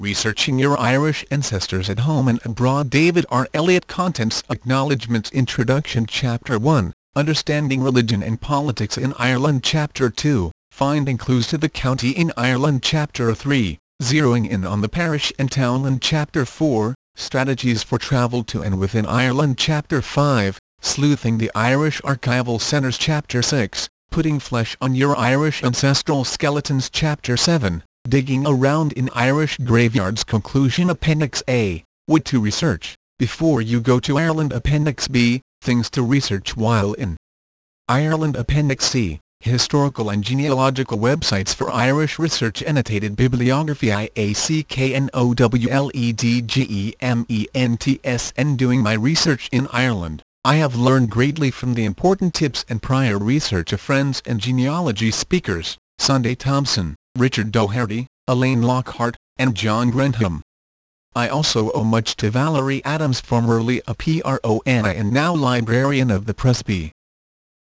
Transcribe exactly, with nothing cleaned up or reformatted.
Researching Your Irish Ancestors at Home and Abroad. David R. Elliott. Contents: Acknowledgements. Introduction. Chapter one, Understanding Religion and Politics in Ireland. Chapter two, Finding Clues to the County in Ireland. Chapter three, Zeroing in on the Parish and Townland. Chapter four, Strategies for Travel to and within Ireland. Chapter five, Sleuthing the Irish Archival Centres. Chapter six, Putting Flesh on Your Irish Ancestral Skeletons. Chapter seven, Digging Around in Irish Graveyards. Conclusion. Appendix A, What to research before you go to Ireland. Appendix B, Things to research while in Ireland. Appendix C, Historical and genealogical websites for Irish research. Annotated bibliography. I A C K N O W L E D G E M E N T S. In doing my research in Ireland, I have learned greatly from the important tips and prior research of friends and genealogy speakers, Sunday Thompson, Richard Doherty, Elaine Lockhart, and John Grenham. I also owe much to Valerie Adams, formerly a P R O N I and now librarian of the Presby.